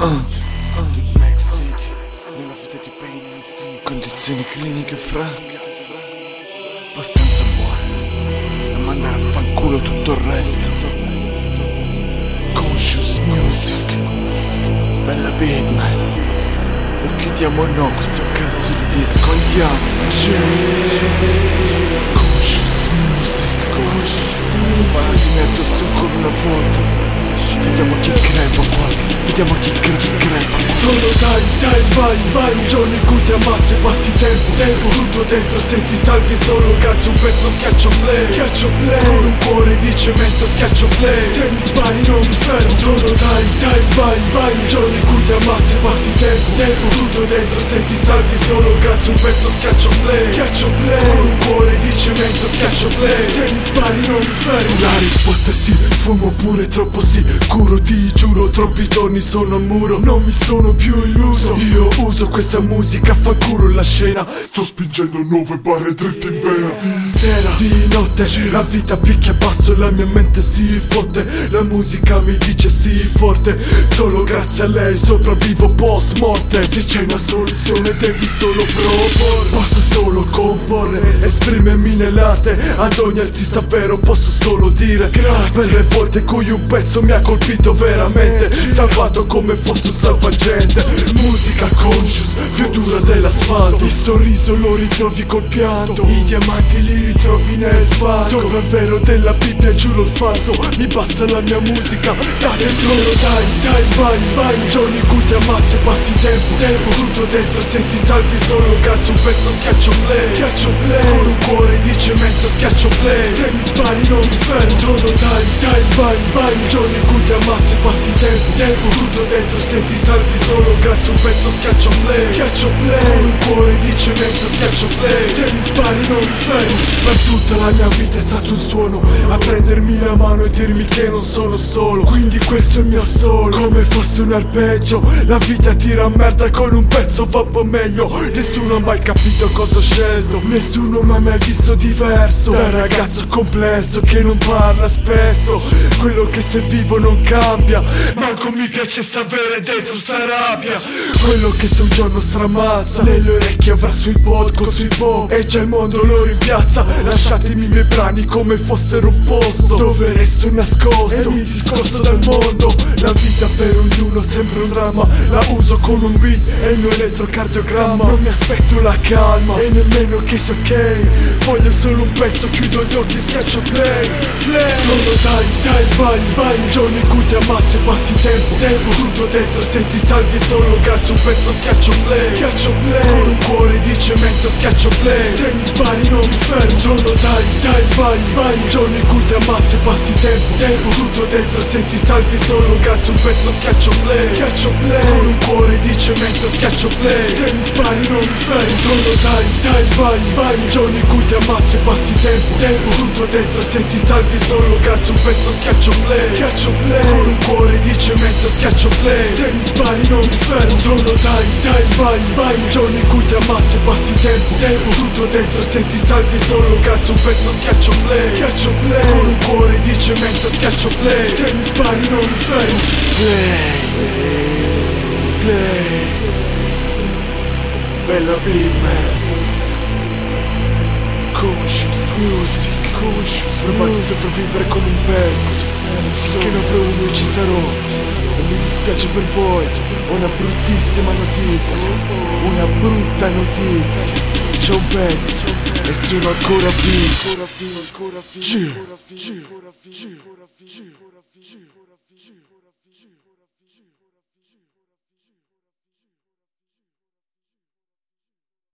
di Black City, nella vita di Pain MC, condizioni cliniche fra abbastanza buone da mandare a fanculo tutto il resto. Conscious Music, bella Beatman, lo chiudiamo o no questo cazzo di disco, andiamo. Conscious Music, sparati addosso ancora una volta. Vediamo chi crepa qua, vediamo chi crepa. Solo dai, sbagli, giorni in cui ti ammazzi e passi tempo tutto dentro, se ti salvi solo cazzo un pezzo schiaccio play con un cuore di cemento schiaccio play, se mi spari non mi fermo. Solo dai, sbagli, giorni in cui ti ammazzi e passi tempo tutto dentro, se ti salvi solo cazzo un pezzo schiaccio play con un cuore di cemento schiaccio play, se mi spari non mi fermo. La risposta è sì, fumo pure troppo sicuro, ti giuro troppi giorni sono al muro, non mi sono più illuso. Io uso questa musica, fa culo la scena, sto spingendo 9 barre dritte in vena. Di sera, di notte, la vita picchia basso e la mia mente si fotte. La musica mi dice sì forte, solo grazie a lei sopravvivo post morte. Se c'è una soluzione devi solo proporre, posso solo comporre, esprimermi nell'arte. Ad ogni artista vero posso solo dire grazie per le volte in cui un pezzo mi ha colpito veramente, salvato come fosse un salvagente. Musica conscious, più dura dell'asfalto, il sorriso lo ritrovi col pianto, i diamanti li ritrovi nel fango. Sopra il vero della Bibbia giuro il falso, mi basta la mia musica, date solo dai, sbagli, giorni in cui ti ammazzi e passi tempo tutto dentro, se ti salvi solo cazzo un pezzo schiaccio play con un cuore di cemento schiaccio play, se mi spari non mi fermo. Solo dai, sbagli, giorni in cui ti ammazzi e passi tempo tutto dentro, se ti salvi solo cazzo un pezzo schiaccio play con un cuore di cemento schiaccio play, se mi spari non mi fermo. Per tutta la mia vita è stato un suono a prendermi la mano e dirmi che non sono solo, quindi questo è il mio solo, come fosse un arpeggio. La vita tira merda, con un pezzo va un po' meglio. Nessuno ha mai capito cosa ho scelto, nessuno mi ha mai visto diverso, da ragazzo complesso che non parla spesso. Quello che se vivo non cambia, manco mi piace sapere dentro sta rabbia. Quello che se un giorno stramazza nelle orecchie avrà sui podcast, sui pop, e già il mondo lo rimpiazza. Lasciatemi i miei brani come fossero un posto dove resto nascosto e mi discosto dal mondo. La vita per ognuno sembra un dramma, la uso con un beat e il mio elettrocardiogramma. Non mi aspetto la calma e nemmeno che sia ok, voglio solo un pezzo, chiudo gli occhi e schiaccio play. Solo dai, sbagli, giorni in cui ti ammazzi e passi tempo tutto dentro, se ti salvi solo cazzo un pezzo schiaccio play con un cuore di cemento schiaccio play, se mi spari non mi fermo. Solo dai, sbagli, giorni in cui ti ammazzi e passi tempo tutto dentro, se ti salvi solo cazzo un pezzo schiaccio play con un cuore di cemento schiaccio play, se mi spari non mi fermo. Solo dai, sbagli, giorni in cui ti ammazzi e passi tempo tutto dentro, se ti salvi solo cazzo un pezzo schiaccio play con un cuore di cemento schiaccio play, se mi spari non mi fermo. Solo dai, sbagli, giorni in cui ti ammazzi e passi tempo tutto dentro, se ti salvi solo cazzo un pezzo schiaccio play con un cuore di cemento schiaccio play, se mi spari non mi fermo. Play, bella Beatman, Conscious Music, non fate sopravvivere con un pezzo, che non avrò io ci sarò, e mi dispiace per voi. Ho una bruttissima notizia, una brutta notizia, c'è un pezzo e sono ancora vivo. G.